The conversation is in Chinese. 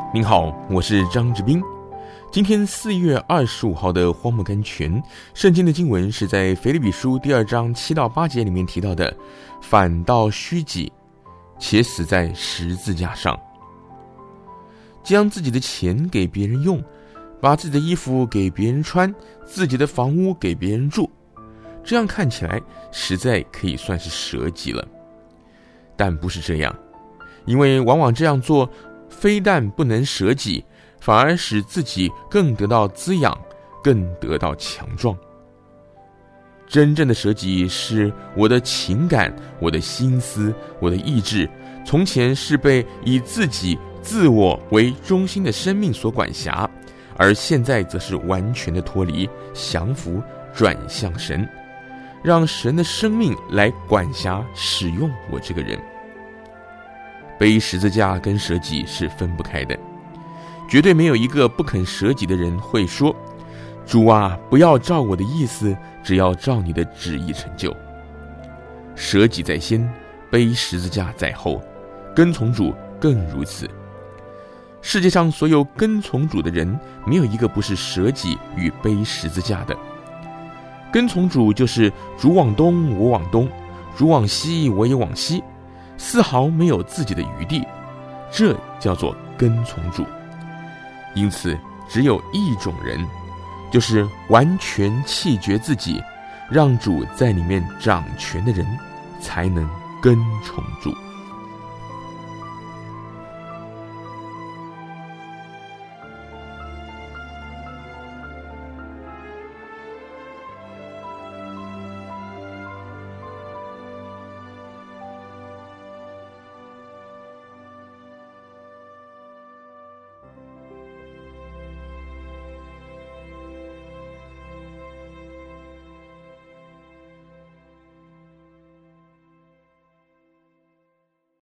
您好，我是张志斌。今天4月25号的荒漠甘泉，圣经的经文是在腓立比书2章7到8节里面提到的，反倒虚己，且死在十字架上，将自己的钱给别人用，把自己的衣服给别人穿，自己的房屋给别人住，这样看起来实在可以算是舍己了。但不是这样，因为往往这样做非但不能舍己，反而使自己更得到滋养，更得到强壮。真正的舍己是我的情感，我的心思，我的意志，从前是被以自己自我为中心的生命所管辖，而现在则是完全的脱离，降服，转向神，让神的生命来管辖使用我这个人。背十字架跟舍己是分不开的，绝对没有一个不肯舍己的人会说，主啊，不要照我的意思，只要照你的旨意成就。舍己在先，背十字架在后，跟从主更如此。世界上所有跟从主的人，没有一个不是舍己与背十字架的。跟从主就是主往东我往东，主往西我也往西，丝毫没有自己的余地，这叫做跟从主。因此只有一种人，就是完全弃绝自己，让主在里面掌权的人，才能跟从主。